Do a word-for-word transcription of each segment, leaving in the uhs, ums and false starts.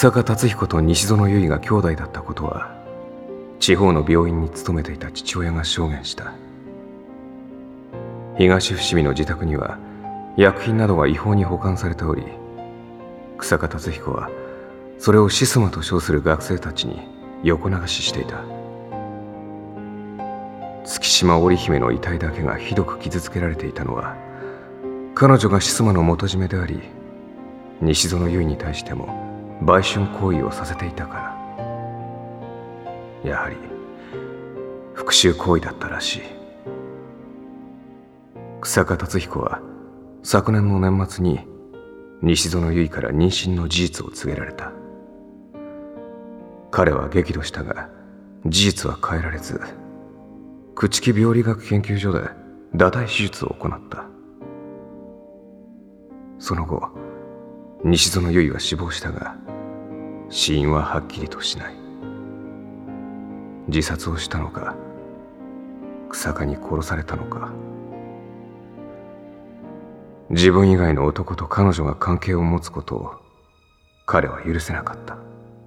草加達彦と西園由衣が兄弟だったことは地方の病院に勤めていた父親が証言した。東伏見の自宅には薬品などが違法に保管されており、草加達彦はそれをシスマと称する学生たちに横流ししていた。月島織姫の遺体だけがひどく傷つけられていたのは、彼女がシスマの元締めであり、西園由衣に対しても売春行為をさせていたから。やはり復讐行為だったらしい。草加達彦は昨年の年末に西園由衣から妊娠の事実を告げられた。彼は激怒したが事実は変えられず、朽木病理学研究所で堕胎手術を行った。その後西園由衣は死亡したが、死因ははっきりとしない。自殺をしたのか、草加に殺されたのか。自分以外の男と彼女が関係を持つことを彼は許せなかった。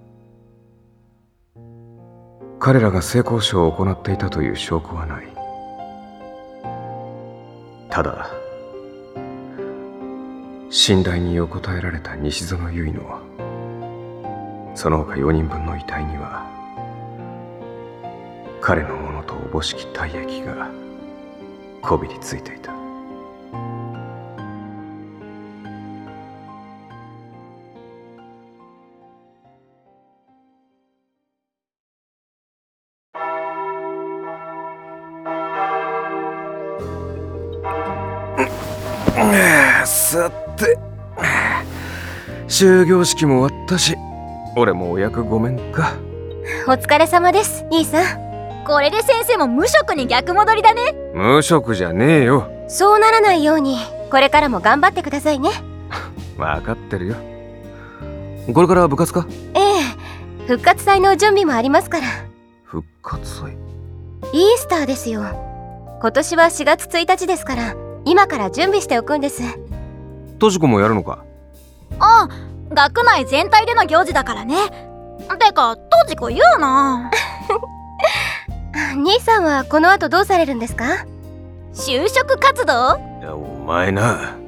彼らが性交渉を行っていたという証拠はない。ただ寝台に横たえられた西園由衣のその他よにんぶんの遺体には彼のものとおぼしき体液がこびりついていた。さて、終業式も終わったし、俺もお役御免か。 お疲れ様です、兄さん。 これで先生も無職に逆戻りだね。 無職じゃねえよ。 そうならないようにこれからも頑張ってくださいね。 分かってるよ。これから部活か？ ええ、復活祭の準備もありますから。 復活祭？ イースターですよ。今年はしがつついたちですから、今から準備しておくんです。 トシコもやるのか？ ああ、学内全体での行事だからね。てか、トジコ言うな。 兄さんはこの後どうされるんですか？ 就職活動？ いや、お前な。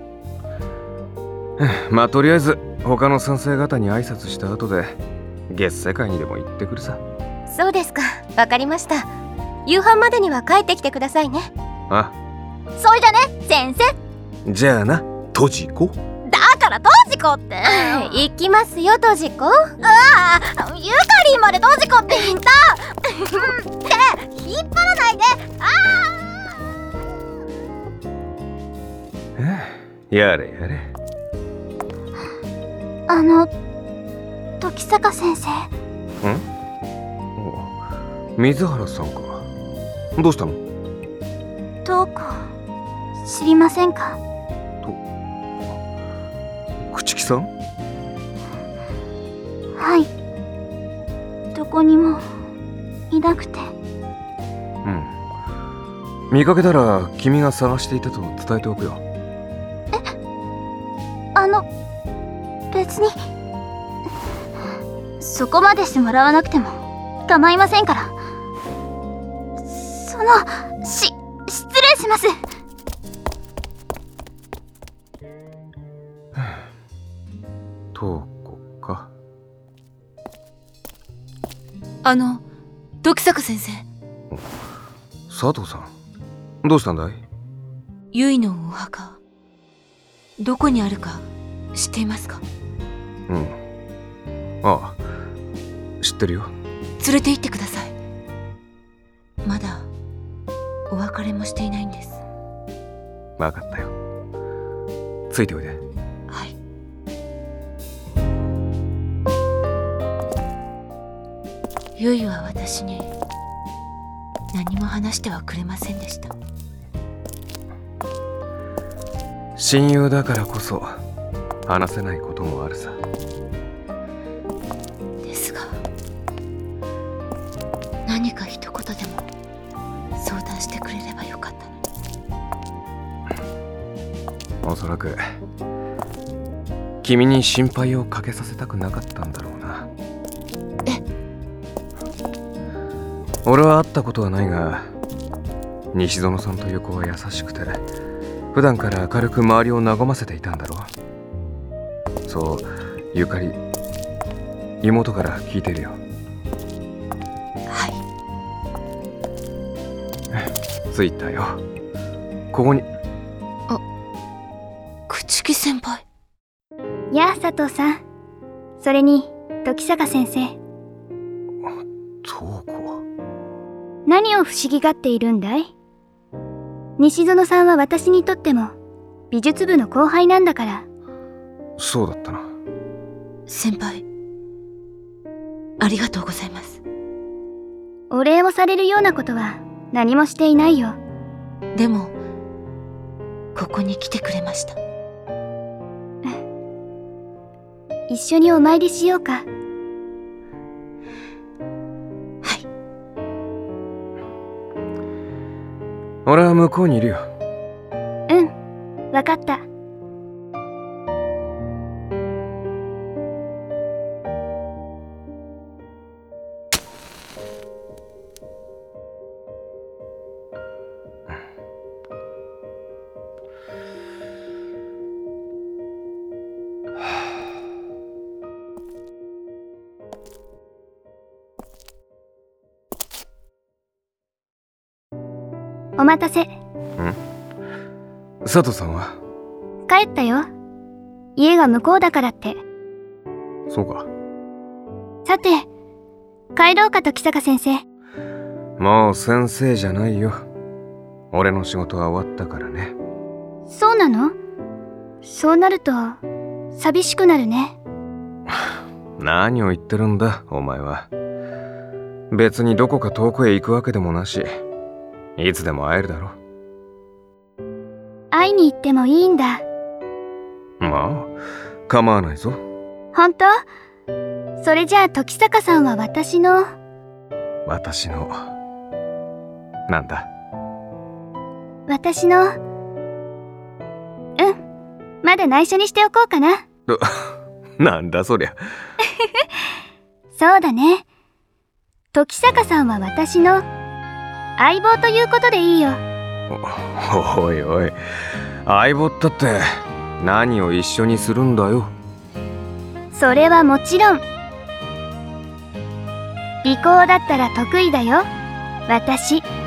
まあとりあえず他の先生方に挨拶した後で月世界にでも行ってくるさ。 そうですか、わかりました。夕飯までには帰ってきてくださいね。 あ、 それじゃね、先生。 じゃあな、トジコ。 だからトジコって。 行きますよ、トジコ。 ああ、ユカリンまでトジコって言った。って引っ張らないで。ああ。やれやれ。 あの、時坂先生。 ん？水原さんか。どうしたの？ どうか知りませんか？ と、朽木さん？ はい、どこにもいなくて。 うん、見かけたら君が探していたと伝えておくよ。 え、あの、別にそこまでしてもらわなくても構いませんから。その、し、失礼します。 トウコか。 あの、時坂先生。 佐藤さん、どうしたんだい？ ゆいのお墓、どこにあるか知っていますか？ うん、ああ、知ってるよ。 連れて行ってください。まだお別れもしていないんです。 分かったよ。ついておいで。 はい。ゆいは私に何も話してはくれませんでした。 親友だからこそ話せないこともあるさ。 ですが、何か一言でも相談してくれればよかったのに。 おそらく君に心配をかけさせたくなかったんだろうな。 え？ 俺は会ったことはないが、西園さんという子は優しくて、普段から明るく周りを和ませていたんだろう。そう、ゆかり、妹から聞いてるよ。 はい。 着いたよ。ここに。 朽木先輩。 やあ佐藤さん、それに時坂先生。 瞳子。 何を不思議がっているんだい？西園さんは私にとっても美術部の後輩なんだから。 そうだったな。 先輩、ありがとうございます。 お礼をされるようなことは何もしていないよ。 でもここに来てくれました。 一緒にお参りしようか。 はい。 俺は向こうにいるよ。 うん、わかった。お待たせ。 ん？佐藤さんは？ 帰ったよ。家が向こうだからって。 そうか。 さて、帰ろうか時坂先生。 もう先生じゃないよ。俺の仕事は終わったからね。 そうなの？そうなると寂しくなるね。 何を言ってるんだお前は。別にどこか遠くへ行くわけでもなし、いつでも会えるだろ。 会いに行ってもいいんだ。 まあ構わないぞ。 本当？それじゃあ時坂さんは私の私のなんだ？ 私のうんまだ内緒にしておこうかな。 なんだそりゃ。 そうだね。時坂さんは私の相棒ということでいいよ。 お、おいおい、相棒ったって何を一緒にするんだよ。 それはもちろん尾行だったら得意だよ私。